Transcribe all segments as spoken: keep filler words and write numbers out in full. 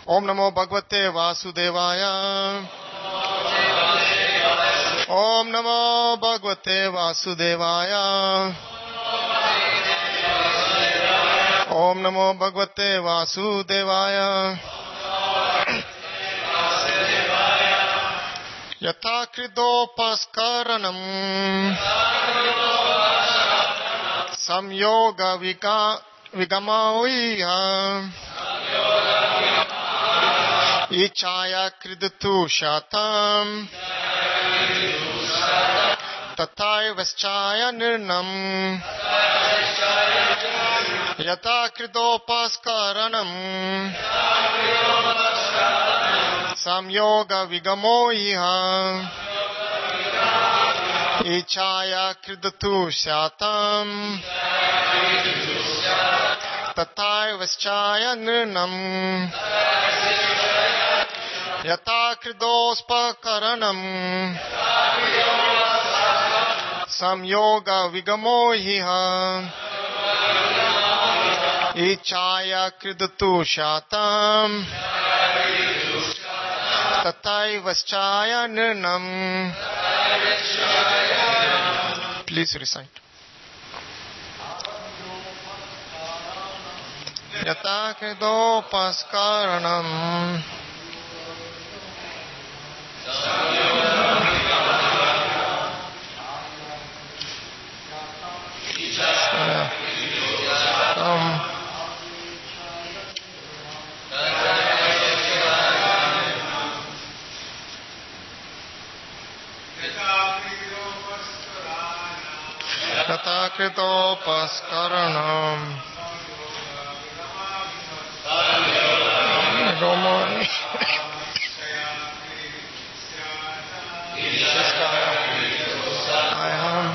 Om Namo Bhagavate Vasudevaya. Om Namo Bhagavate Vasudevaya. Om Namo Bhagavate Vasudevaya. Yata kridopaskaranam samyoga vigamaviya ichaya kridatu shatam tathai vaschaya nirnam yata kridopaskaranam samyoga vigamo iha ichaya kridatu shatam tathai vaschaya nirnam yata kridospakaranam samyoga vigamo iha ichaya kridatu shatam tathai vaschaya nirnam. Please recite. Yata kridopaskaranam um, Yata kridopaskaranam Domani I am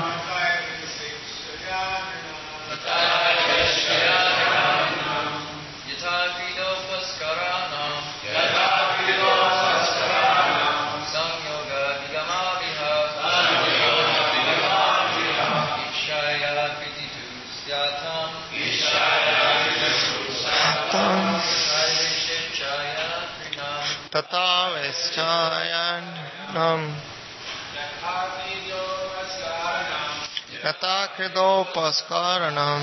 Tata Veschayan Nam Yata Kridopaskaranam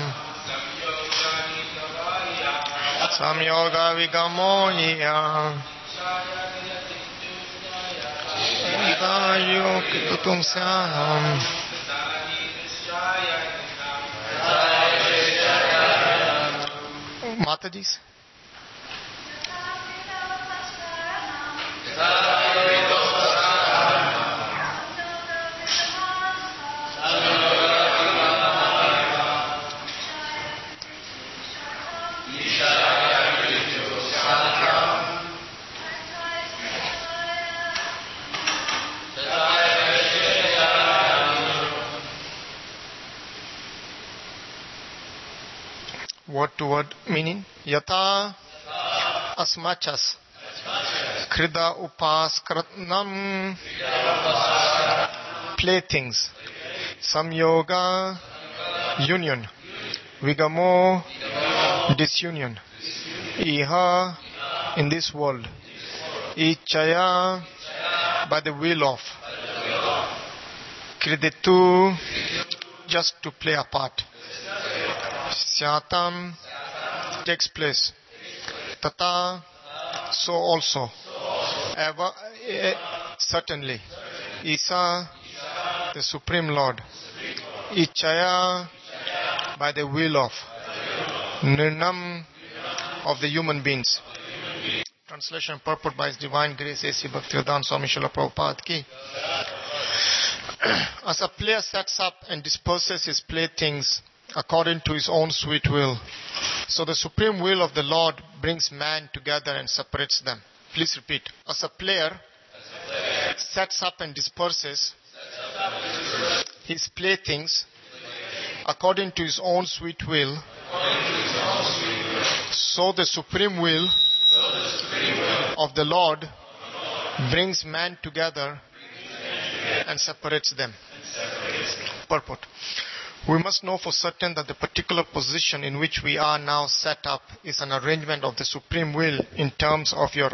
Samyoga Vigamo Iya Dayo Kitutum Sanam Matajis. Word to word meaning. Yata as much as Krida upaskaranam playthings. Samyoga union. Vigamo disunion. Iha in this world. Ichaya by the will of. Kridetu just to play a part. Syatam takes place. Tata so also. Ever, eh, certainly. Isa the Supreme Lord. Ichaya by the will of. Nirnam of the human beings. Translation and purport by His Divine Grace A C Bhaktivedanta Swami Srila Prabhupada ki. As a player sets up and disperses his playthings according to his own sweet will, so the supreme will of the Lord brings man together and separates them. Please repeat. As a player sets up and disperses his playthings according to his own sweet will, so the supreme will of the Lord brings man together and separates them. Purport. We must know for certain that the particular position in which we are now set up is an arrangement of the supreme will in terms of your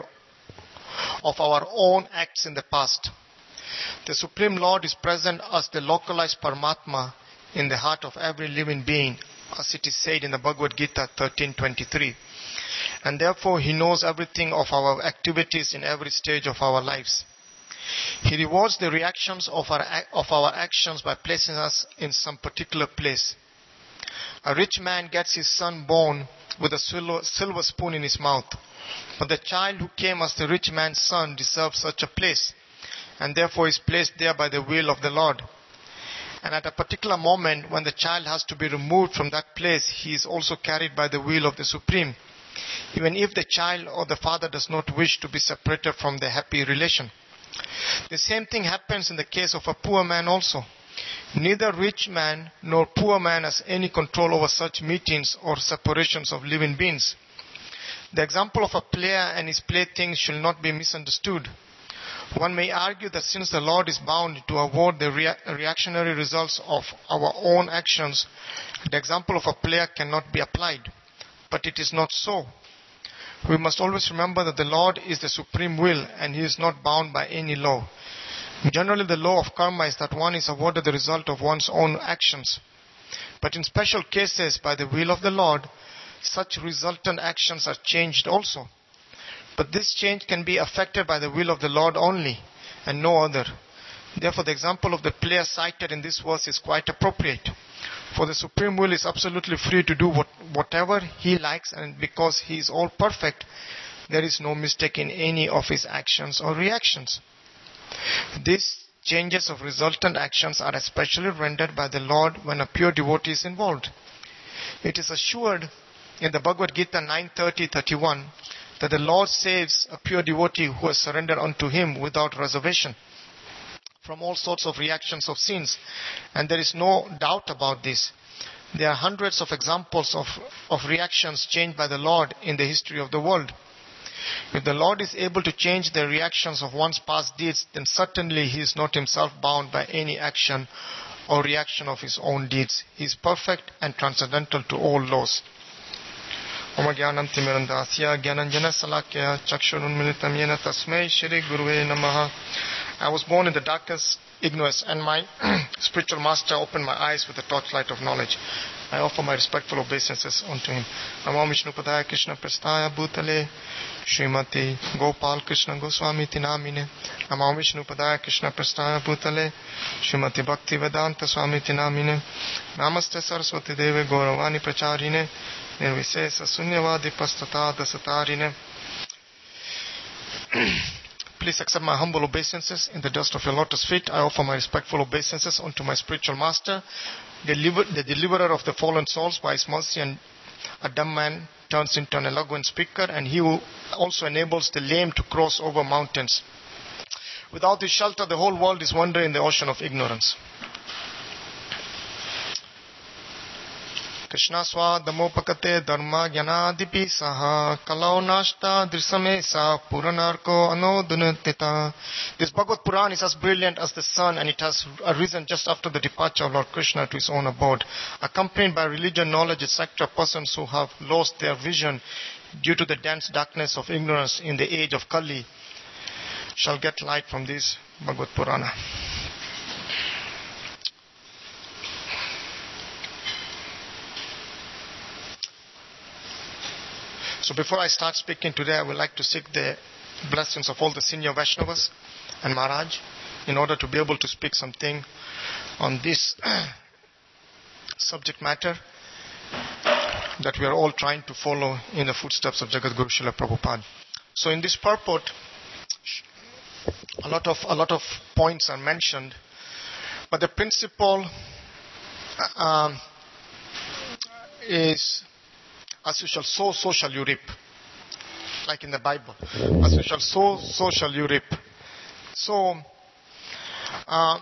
of our own acts in the past. The Supreme Lord is present as the localized Paramatma in the heart of every living being, as it is said in the Bhagavad Gita thirteen twenty-three. And therefore He knows everything of our activities in every stage of our lives. He rewards the reactions of our, of our actions by placing us in some particular place. A rich man gets his son born with a silver, silver spoon in his mouth. But the child who came as the rich man's son deserves such a place, and therefore is placed there by the will of the Lord. And at a particular moment when the child has to be removed from that place, he is also carried by the will of the Supreme, even if the child or the father does not wish to be separated from the happy relation. The same thing happens in the case of a poor man also. Neither rich man nor poor man has any control over such meetings or separations of living beings. The example of a player and his playthings should not be misunderstood. One may argue that since the Lord is bound to award the rea- reactionary results of our own actions, the example of a player cannot be applied. But it is not so. We must always remember that the Lord is the supreme will and He is not bound by any law. Generally, the law of karma is that one is awarded the result of one's own actions. But in special cases, by the will of the Lord, such resultant actions are changed also. But this change can be affected by the will of the Lord only, and no other. Therefore, the example of the player cited in this verse is quite appropriate. For the Supreme Will is absolutely free to do what, whatever He likes, and because He is all perfect, there is no mistake in any of His actions or reactions. These changes of resultant actions are especially rendered by the Lord when a pure devotee is involved. It is assured in the Bhagavad Gita nine thirty thirty-one that the Lord saves a pure devotee who has surrendered unto Him without reservation from all sorts of reactions of sins. And there is no doubt about this. There are hundreds of examples of, of reactions changed by the Lord in the history of the world. If the Lord is able to change the reactions of one's past deeds, then certainly He is not Himself bound by any action or reaction of His own deeds. He is perfect and transcendental to all laws. Om Gyanam Timirandasya Gyananjana Salakya Chakshurunmilitam Yena Tasmai Shri Guruve Namaha. I was born in the darkest ignorance, and my spiritual master opened my eyes with the torchlight of knowledge. I offer my respectful obeisances unto him. Namo Vishnu Padaya Krishna Prastaya Bhutale Srimati Gopal Krishna Goswami Tinamine. Namo Vishnu Padaya Krishna Prastaya Bhutale Srimati Bhakti Vedanta Swami Tinamine. Namaste Saraswati Deve Gauravani Pracharine Nirvisesa Sunyavadi Pastata Dasatarine. Please accept my humble obeisances in the dust of your lotus feet. I offer my respectful obeisances unto my spiritual master, deliver, the deliverer of the fallen souls. By His mercy, and a dumb man turns into an eloquent speaker, and He who also enables the lame to cross over mountains. Without His shelter, the whole world is wandering in the ocean of ignorance. Krishna Swadamopakate Dharma Gyanadipi Saha Kalau Nashta Drisame Sa Puranarko Anodunatita. This Bhagavad Puran is as brilliant as the sun, and it has arisen just after the departure of Lord Krishna to His own abode. Accompanied by religion, knowledge, et cetera, persons who have lost their vision due to the dense darkness of ignorance in the age of Kali shall get light from this Bhagavad Purana. So before I start speaking today, I would like to seek the blessings of all the senior Vaishnavas and Maharaj in order to be able to speak something on this subject matter that we are all trying to follow in the footsteps of Jagadguru Srila Prabhupada. So in this purport, a lot of a lot of points are mentioned, but the principle um, is, as you shall sow, so shall you reap. Like in the Bible. As you shall sow, so shall you reap. So, uh,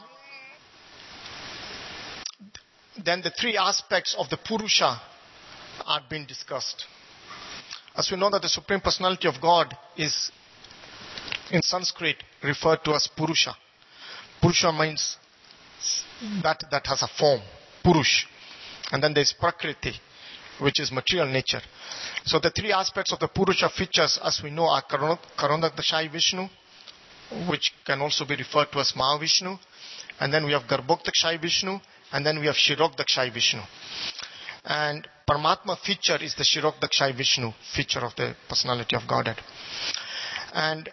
then the three aspects of the Purusha are being discussed. As we know that the Supreme Personality of God is, in Sanskrit, referred to as Purusha. Purusha means that that has a form. Purush. And then there's Prakriti, which is material nature. So the three aspects of the Purusha features, as we know, are Karanodakshai Vishnu, which can also be referred to as Mahavishnu. And then we have Garbhodakshai Vishnu, and then we have Shirodakshai Vishnu. And Paramatma feature is the Shirodakshai Vishnu feature of the personality of Godhead. And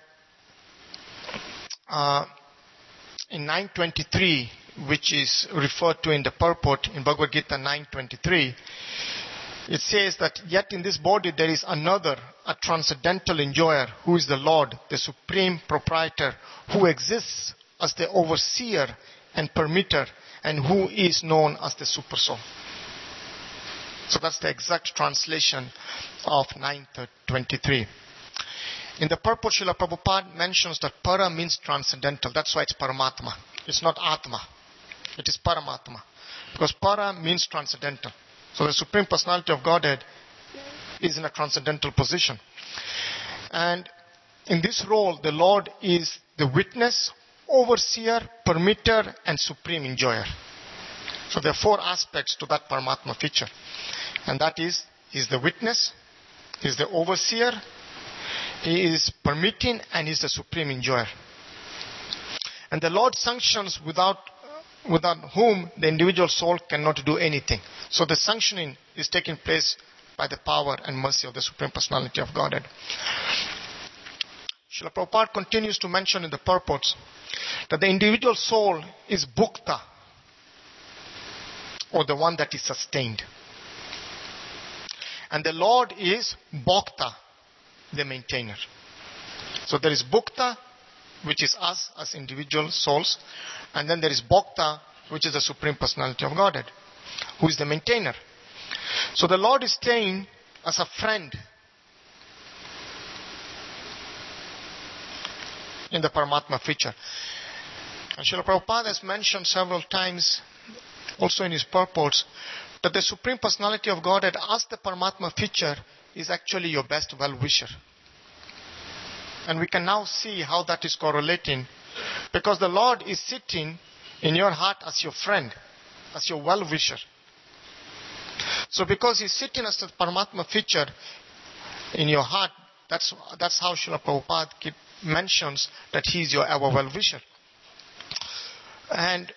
uh, in nine twenty-three, which is referred to in the purport in Bhagavad Gita nine twenty-three, it says that yet in this body there is another, a transcendental enjoyer, who is the Lord, the supreme proprietor, who exists as the overseer and permitter, and who is known as the supersoul. So that's the exact translation of nine twenty-three. In the purport, Srila Prabhupada mentions that para means transcendental. That's why it's Paramatma. It's not Atma. It is Paramatma. Because para means transcendental. So the Supreme Personality of Godhead is in a transcendental position. And in this role, the Lord is the witness, overseer, permitter, and supreme enjoyer. So there are four aspects to that Paramatma feature. And that is, He is the witness, He is the overseer, He is permitting, and He is the supreme enjoyer. And the Lord sanctions without without whom the individual soul cannot do anything. So the sanctioning is taking place by the power and mercy of the Supreme Personality of Godhead. Srila Prabhupada continues to mention in the purports that the individual soul is bhukta, or the one that is sustained. And the Lord is bhokta, the maintainer. So there is bhukta, which is us as individual souls, and then there is bhokta, which is the Supreme Personality of Godhead, who is the maintainer. So the Lord is staying as a friend in the Paramatma feature. And Srila Prabhupada has mentioned several times, also in his purports, that the Supreme Personality of Godhead as the Paramatma feature is actually your best well-wisher. And we can now see how that is correlating, because the Lord is sitting in your heart as your friend, as your well-wisher. So because He's sitting as the Paramatma feature in your heart, that's, that's how Srila Prabhupada keep, mentions that He is your ever well-wisher. And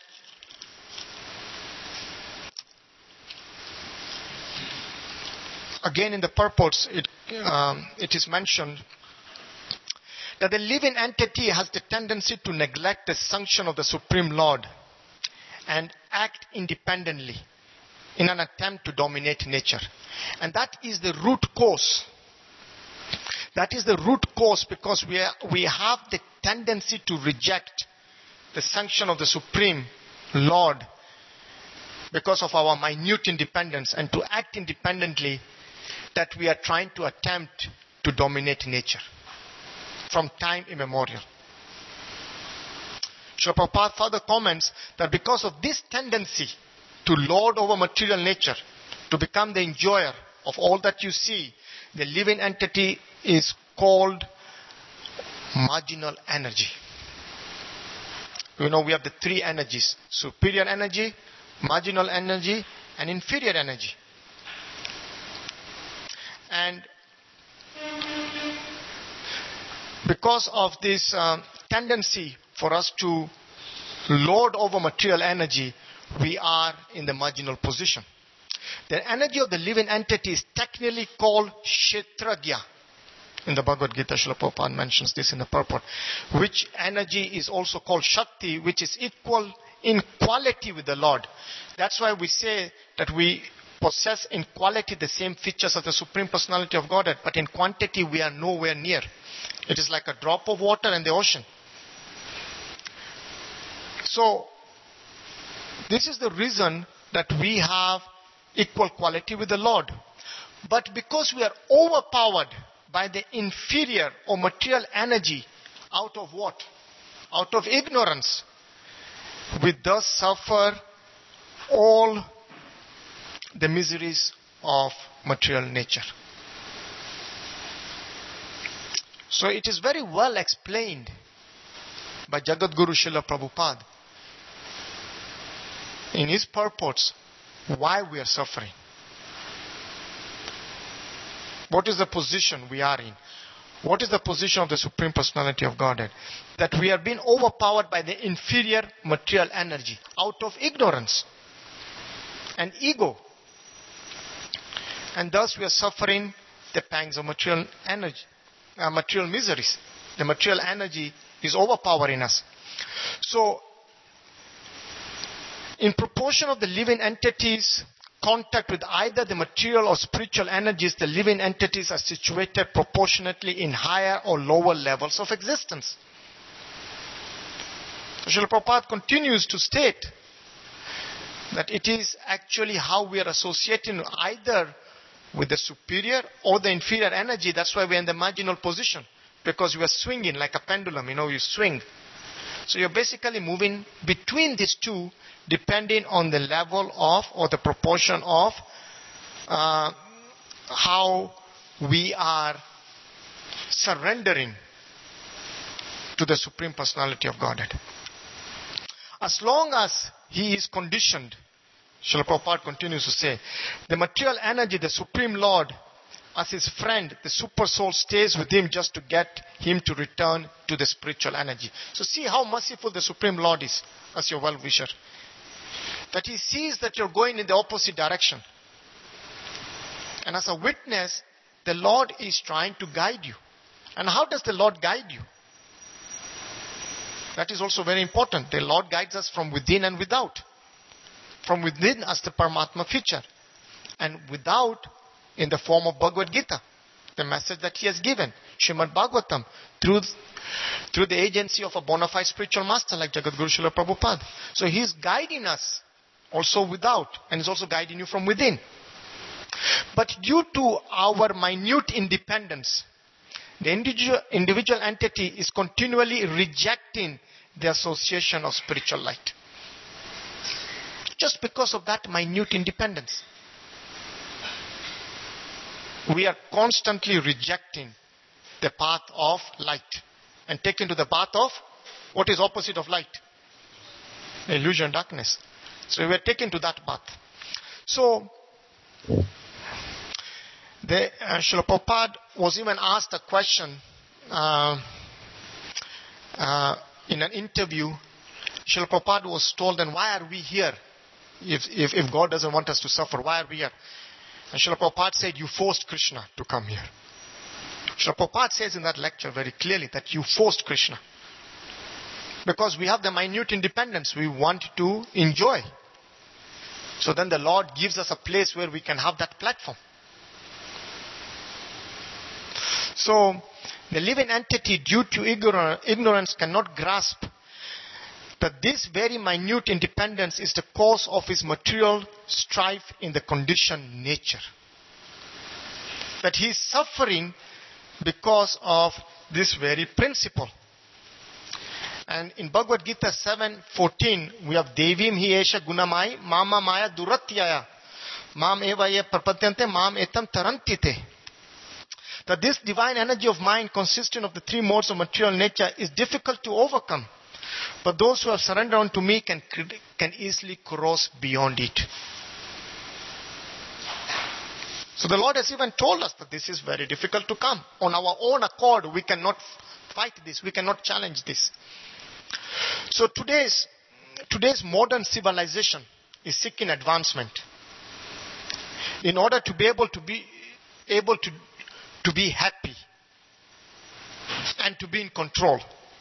again in the purports, it, um, it is mentioned that the living entity has the tendency to neglect the sanction of the Supreme Lord and act independently in an attempt to dominate nature. And that is the root cause. That is the root cause because we, are, we have the tendency to reject the sanction of the Supreme Lord because of our minute independence, and to act independently, that we are trying to attempt to dominate nature from time immemorial. Srila Prabhupada further comments that because of this tendency to lord over material nature, to become the enjoyer of all that you see, the living entity is called marginal energy. You know, we have the three energies: superior energy, marginal energy, and inferior energy. And because of this uh, tendency for us to lord over material energy, we are in the marginal position. The energy of the living entity is technically called Kshetragya. In the Bhagavad Gita, Srila Prabhupada mentions this in the purport. Which energy is also called Shakti, which is equal in quality with the Lord. That's why we say that we possess in quality the same features of the Supreme Personality of Godhead, but in quantity we are nowhere near. It is like a drop of water in the ocean. So, this is the reason that we have equal quality with the Lord. But because we are overpowered by the inferior or material energy, out of what? Out of ignorance, we thus suffer all the miseries of material nature. So it is very well explained by Jagadguru Srila Prabhupada in his purports why we are suffering. What is the position we are in? What is the position of the Supreme Personality of Godhead? That we are being overpowered by the inferior material energy out of ignorance and ego. And thus we are suffering the pangs of material energy, uh, material miseries. The material energy is overpowering us. So, in proportion of the living entities contact with either the material or spiritual energies, the living entities are situated proportionately in higher or lower levels of existence. So Srila Prabhupada continues to state that it is actually how we are associating either with the superior or the inferior energy. That's why we're in the marginal position, because we are swinging like a pendulum. You know, you swing. So you're basically moving between these two, depending on the level of or the proportion of uh, how we are surrendering to the Supreme Personality of Godhead. As long as he is conditioned, Srila Prabhupada continues to say, the material energy, the Supreme Lord, as his friend, the super soul stays with him just to get him to return to the spiritual energy. So see how merciful the Supreme Lord is as your well-wisher. That he sees that you're going in the opposite direction. And as a witness, the Lord is trying to guide you. And how does the Lord guide you? That is also very important. The Lord guides us from within and without. From within as the Paramatma feature. And without in the form of Bhagavad Gita. The message that he has given. Srimad Bhagavatam. Through, through the agency of a bona fide spiritual master like Jagadguru Srila Prabhupada. So he is guiding us also without. And is also guiding you from within. But due to our minute independence, the individual, individual entity is continually rejecting the association of spiritual light. Just because of that minute independence. We are constantly rejecting the path of light and taken to the path of what is opposite of light? The illusion, darkness. So we are taken to that path. So, the uh, Srila Prabhupada was even asked a question uh, uh, in an interview. Srila Prabhupada was told, then why are we here? If, if, if God doesn't want us to suffer, why are we here? And Srila Prabhupada said, you forced Krishna to come here. Srila Prabhupada says in that lecture very clearly that you forced Krishna. Because we have the minute independence. We want to enjoy. So then the Lord gives us a place where we can have that platform. So, the living entity, due to ignorance, cannot grasp that this very minute independence is the cause of his material strife in the conditioned nature. That he is suffering because of this very principle. And in Bhagavad Gita seven fourteen, we have Devim hi esha gunamai mama maya duratyaya mam eva ye prapadyante mam etam tarantite. That this divine energy of mind consisting of the three modes of material nature is difficult to overcome. But those who have surrendered unto me can, can easily cross beyond it. So the Lord has even told us that this is very difficult to come. On our own accord, we cannot fight this. We cannot challenge this. So today's, today's modern civilization is seeking advancement. In order to be able to be able to, to be happy and to be in control.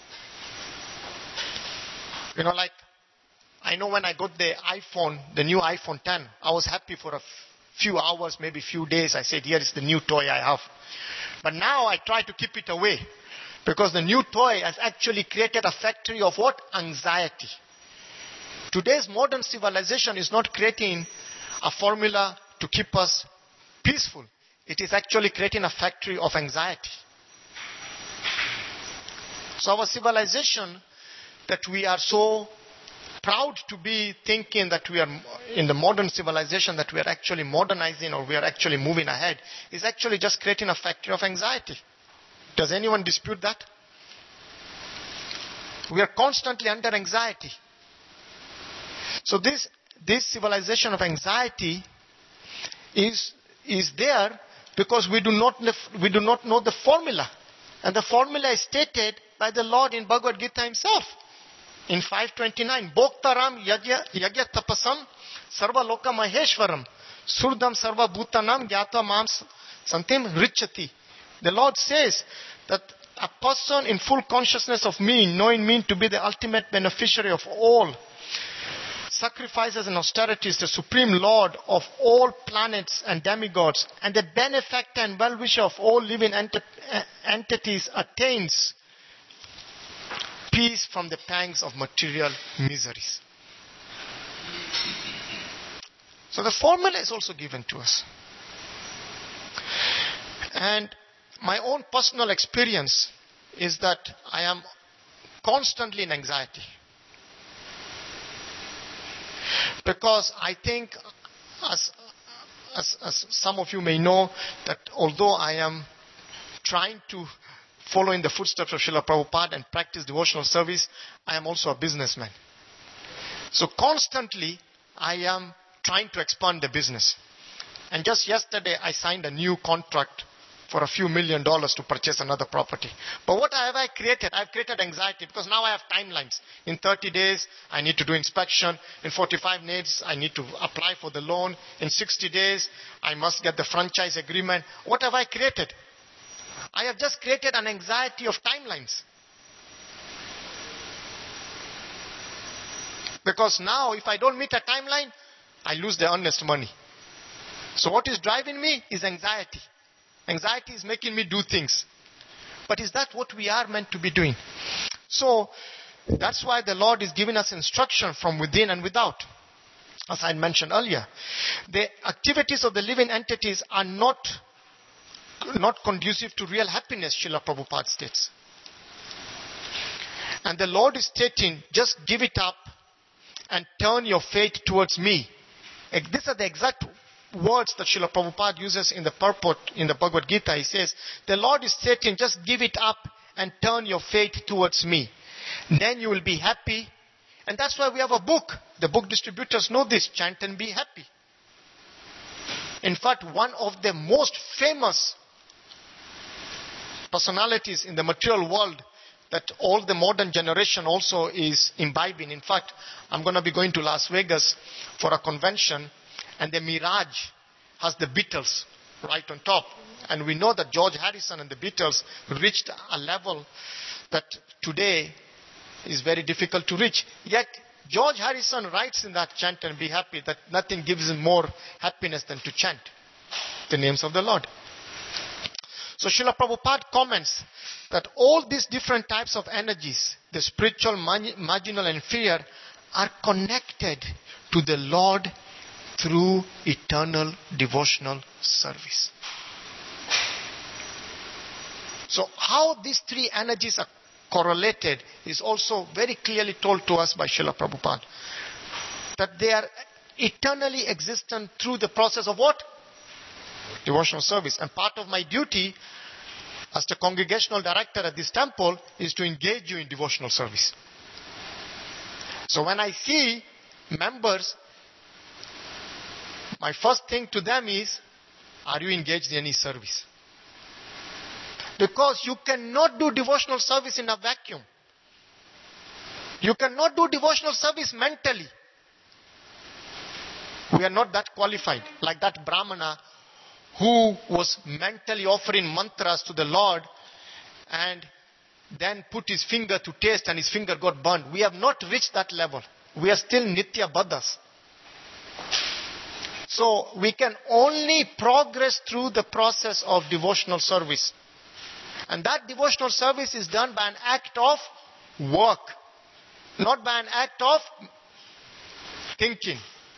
You know, like, I know when I got the iPhone, the new iPhone ten, I was happy for a f- few hours, maybe few days. I said, here is the new toy I have. But now I try to keep it away. Because the new toy has actually created a factory of what? Anxiety. Today's modern civilization is not creating a formula to keep us peaceful. It is actually creating a factory of anxiety. So our civilization, that we are so proud to be thinking that we are in the modern civilization, that we are actually modernizing or we are actually moving ahead, is actually just creating a factory of anxiety. Does anyone dispute that? We are constantly under anxiety. So this, this civilization of anxiety is, is there because we do not, we do not know the formula. And the formula is stated by the Lord in Bhagavad Gita himself. In five twenty-nine, Bhoktaram yagya, yagya tapasam sarva loka maheshwaram surdam sarva bhutanam gyatva mam santim richati. The Lord says that a person in full consciousness of me, knowing me to be the ultimate beneficiary of all sacrifices and austerities, the supreme Lord of all planets and demigods, and the benefactor and well-wisher of all living ent- entities, attains peace from the pangs of material miseries. So the formula is also given to us. And my own personal experience is that I am constantly in anxiety. Because I think, as, as, as some of you may know, that although I am trying to follow in the footsteps of Srila Prabhupada and practice devotional service, I am also a businessman. So constantly, I am trying to expand the business. And just yesterday, I signed a new contract for a few million dollars to purchase another property. But what have I created? I've created anxiety because now I have timelines. In thirty days, I need to do inspection. In forty-five days, I need to apply for the loan. In sixty days, I must get the franchise agreement. What have I created? I have just created an anxiety of timelines. Because now, if I don't meet a timeline, I lose the earnest money. So what is driving me is anxiety. Anxiety is making me do things. But is that what we are meant to be doing? So, that's why the Lord is giving us instruction from within and without. As I mentioned earlier, the activities of the living entities are not, not conducive to real happiness, Srila Prabhupada states. And the Lord is stating, just give it up and turn your faith towards me. These are the exact words that Srila Prabhupada uses in the purport in the Bhagavad Gita. He says, the Lord is saying, just give it up and turn your faith towards me. Then you will be happy. And that's why we have a book. The book distributors know this. Chant and be happy. In fact, one of the most famous personalities in the material world that all the modern generation also is imbibing. In fact, I'm going to be going to Las Vegas for a convention. And the Mirage has the Beatles right on top. And we know that George Harrison and the Beatles reached a level that today is very difficult to reach. Yet, George Harrison writes in that chant and be happy that nothing gives him more happiness than to chant the names of the Lord. So Srila Prabhupada comments that all these different types of energies, the spiritual, marginal and inferior, are connected to the Lord through eternal devotional service. So how these three energies are correlated is also very clearly told to us by Srila Prabhupada. That they are eternally existent through the process of what? Devotional service. And part of my duty as the congregational director at this temple is to engage you in devotional service. So when I see members, my first thing to them is, are you engaged in any service? Because you cannot do devotional service in a vacuum. You cannot do devotional service mentally. We are not that qualified. Like that Brahmana who was mentally offering mantras to the Lord and then put his finger to taste and his finger got burned. We have not reached that level. We are still Nitya Baddhas. So we can only progress through the process of devotional service. And that devotional service is done by an act of work, not by an act of thinking.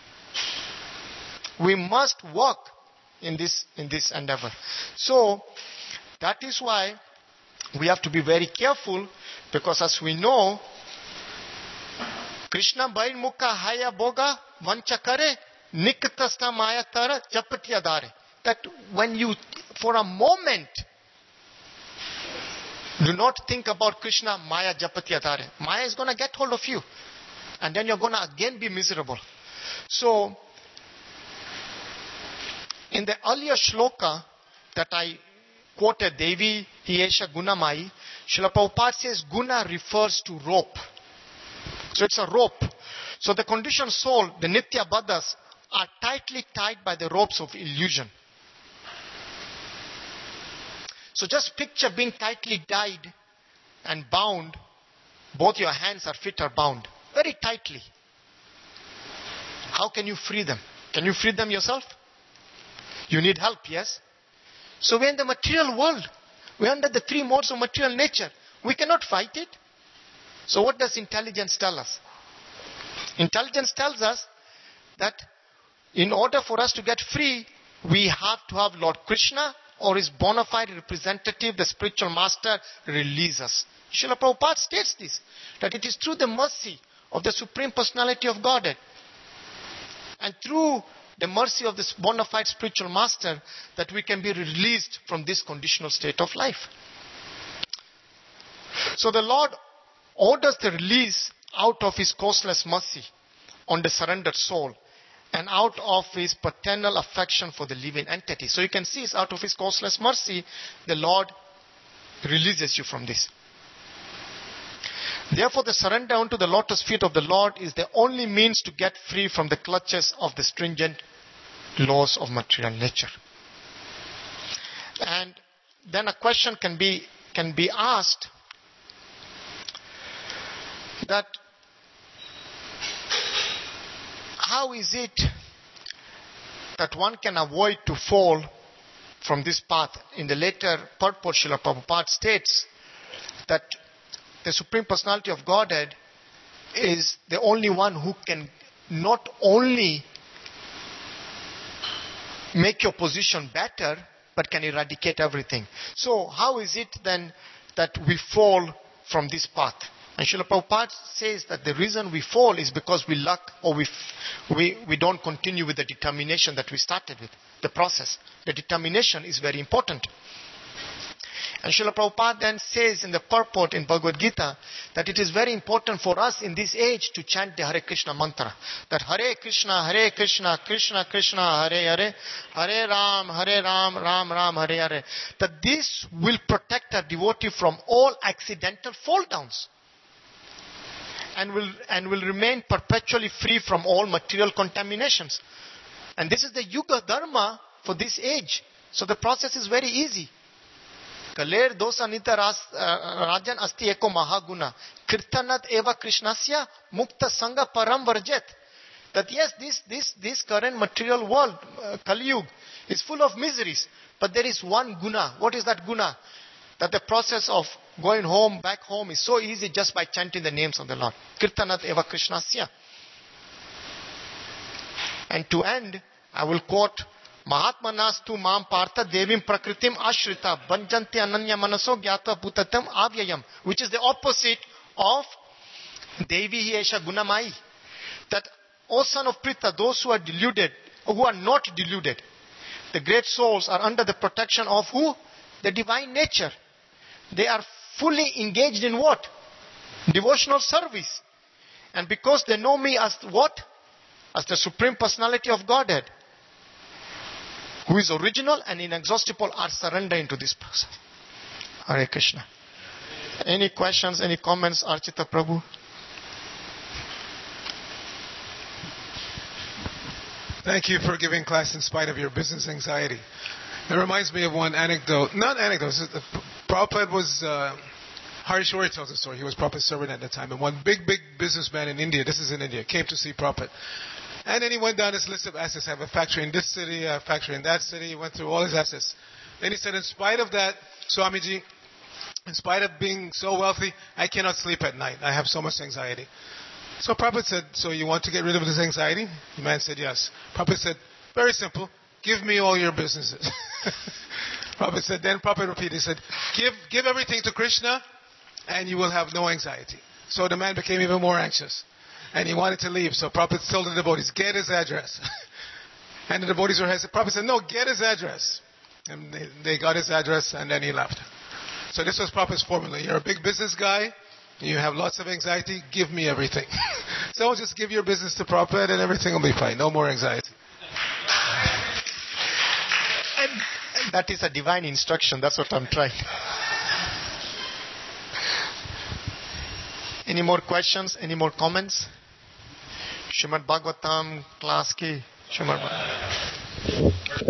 We must work in this, in this endeavor. So that is why we have to be very careful, because as we know, Krishna Bairmukha Haya Boga Vanchakare Nikatasta Mayatara Chapatyadare. That when you, for a moment, do not think about Krishna, Maya Japatyadare. Maya is going to get hold of you. And then you're going to again be miserable. So, in the earlier shloka that I quoted, Devi Hiesha Gunamai, Srila Prabhupada says guna refers to rope. So it's a rope. So the conditioned soul, the Nitya Baddhas, are tightly tied by the ropes of illusion. So just picture being tightly tied and bound. Both your hands or feet are bound very tightly. How can you free them? Can you free them yourself? You need help, yes? So we're in the material world. We're under the three modes of material nature. We cannot fight it. So what does intelligence tell us? Intelligence tells us that in order for us to get free, we have to have Lord Krishna or his bona fide representative, the spiritual master, release us. Srila Prabhupada states this, that it is through the mercy of the Supreme Personality of Godhead and through the mercy of this bona fide spiritual master that we can be released from this conditional state of life. So the Lord orders the release out of his causeless mercy on the surrendered soul and out of his paternal affection for the living entity. So you can see it's out of his causeless mercy, the Lord releases you from this. Therefore, the surrender unto the lotus feet of the Lord is the only means to get free from the clutches of the stringent laws of material nature. And then a question can be, can be asked that how is it that one can avoid to fall from this path? In the later purport, Srila Prabhupada states that the Supreme Personality of Godhead is the only one who can not only make your position better, but can eradicate everything. So how is it then that we fall from this path? And Srila Prabhupada says that the reason we fall is because we lack or we, we, we don't continue with the determination that we started with, the process. The determination is very important. And Srila Prabhupada then says in the purport in Bhagavad Gita that it is very important for us in this age to chant the Hare Krishna mantra. That Hare Krishna, Hare Krishna, Krishna Krishna, Hare Hare, Hare Ram, Hare Ram, Ram Ram, Hare Hare. That this will protect our devotee from all accidental fall downs. And will, and will remain perpetually free from all material contaminations. And this is the Yuga Dharma for this age. So the process is very easy. Kaler dosa nita rajan asti eko mahaguna. Kirtanat eva krishnasya mukta sangha param varjet. That yes, this, this, this current material world, uh, Kali Yuga, is full of miseries. But there is one guna. What is that guna? That the process of going home, back home is so easy just by chanting the names of the Lord. Kirtanat eva krishnasya. And to end, I will quote Mahatma Nastu Mam Partha Devim Prakritim Ashrita Banjanti Ananya Manaso Gyata Bhutatam Avyayam, which is the opposite of Devi Hiesha Gunamai. That, O son of Pritha, those who are deluded, or who are not deluded, the great souls are under the protection of who? The divine nature. They are fully engaged in what? Devotional service. And because they know me as what? As the Supreme Personality of Godhead, who is original and inexhaustible, are surrendered into this process. Hare Krishna. Any questions, any comments, Archita Prabhu? Thank you for giving class in spite of your business anxiety. It reminds me of one anecdote. Not anecdote. Prabhupada was, uh, Hari Shori tells a story. He was Prabhupada's servant at the time. And one big, big businessman in India, this is in India, came to see Prabhupada. And then he went down his list of assets. I have a factory in this city, a factory in that city. He went through all his assets. Then he said, in spite of that, Swamiji, in spite of being so wealthy, I cannot sleep at night. I have so much anxiety. So Prabhupada said, so you want to get rid of this anxiety? The man said, yes. Prabhupada said, very simple. Give me all your businesses. Prabhupada said, then Prabhupada repeated, he said, give, give everything to Krishna and you will have no anxiety. So the man became even more anxious. And he wanted to leave. So Prabhupada told the devotees, get his address. And the devotees were hesitant. Prabhupada said, no, get his address. And they, they got his address and then he left. So this was Prabhupada's formula. You're a big business guy. You have lots of anxiety, give me everything. So just give your business to Prabhupada and everything will be fine. No more anxiety. And, and that is a divine instruction. That's what I'm trying. Any more questions? Any more comments? Srimad Bhagavatam class ki Srimad Bhagavatam.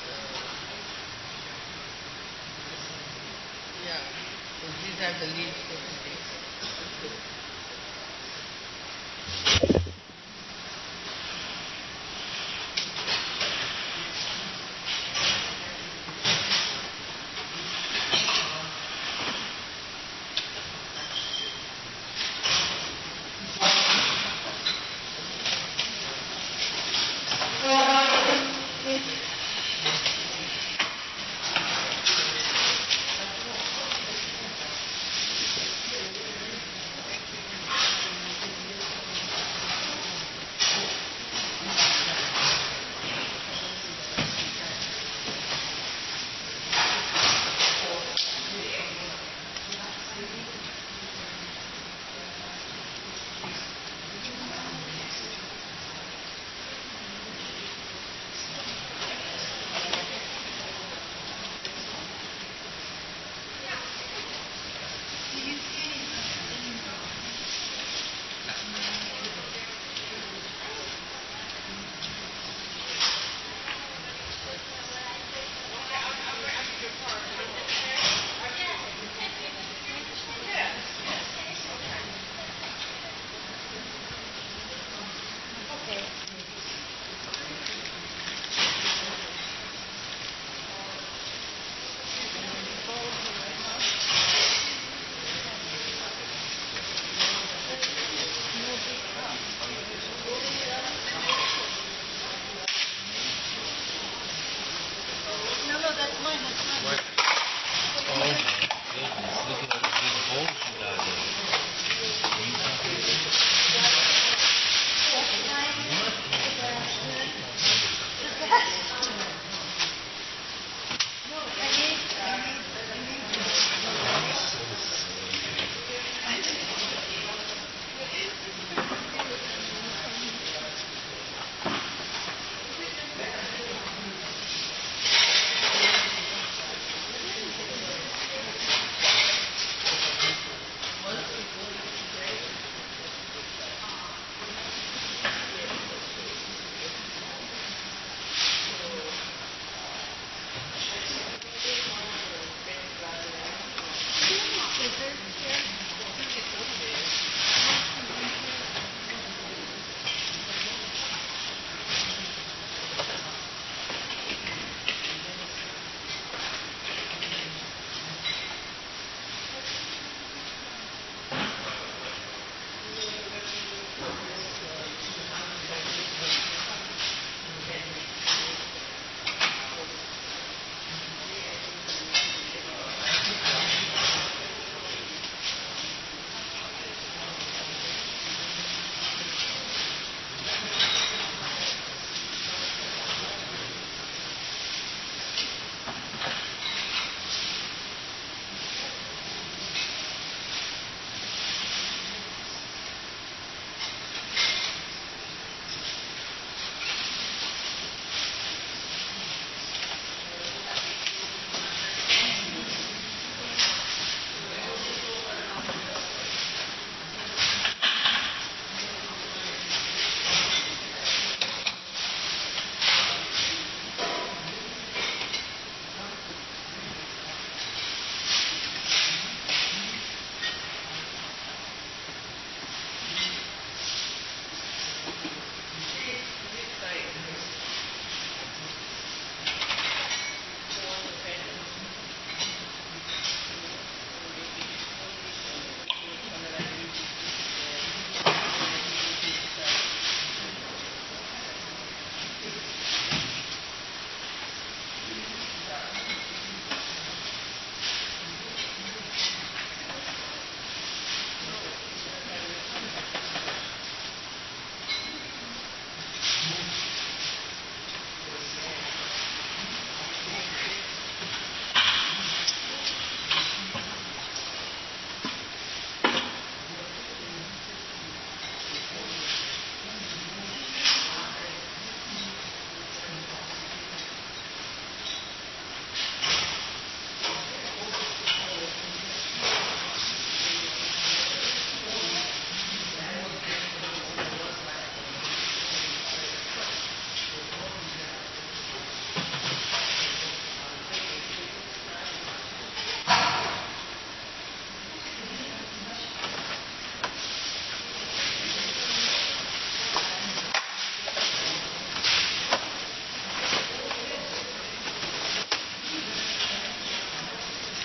Yeah, so these are the leaves.